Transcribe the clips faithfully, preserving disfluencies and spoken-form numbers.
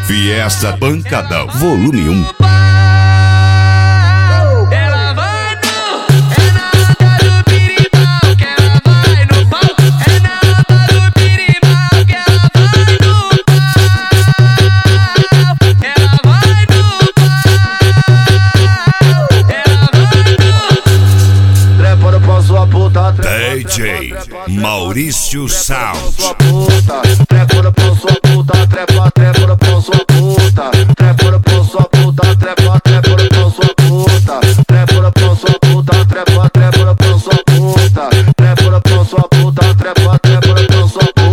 Fiesta Pancadão, volume um. D J Maurício Sound. Trepa no pão sua puta, trepa, trepa no pão sua puta. Trepa no pão sua puta, trepa, trepa no pão sua puta. Trepa no pão sua puta, trepa, trepa no pão sua puta. Trepa no pão sua puta, trepa, trepa no pão sua puta.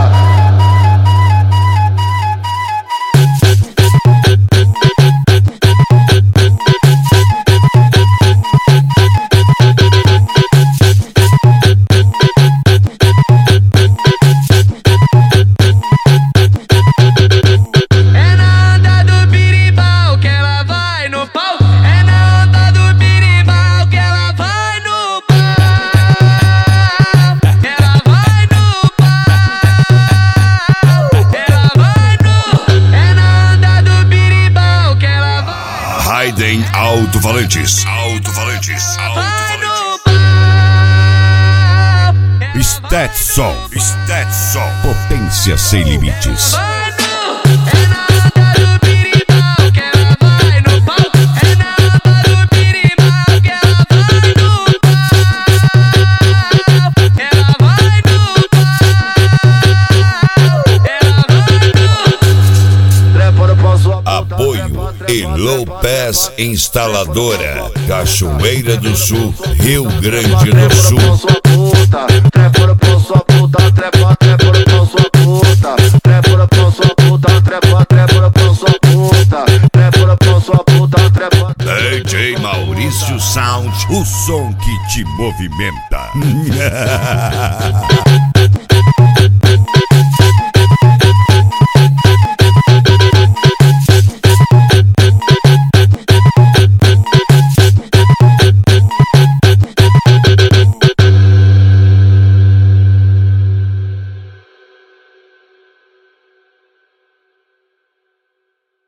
Raiden Alto-Falantes. Alto-Falantes. Alto-Falantes. Stetson. Stetson. Potência sem limites. Apoio Elopes Instaladora, Cachoeira do Sul, Rio Grande do Sul. Trepa no pão sua puta, trepa, trepa no pão sua puta. Trepa no pão sua puta, trepa, trepa no pão sua puta. Trepa no pão sua puta, trepa. D J Maurício Sound, o som que te movimenta.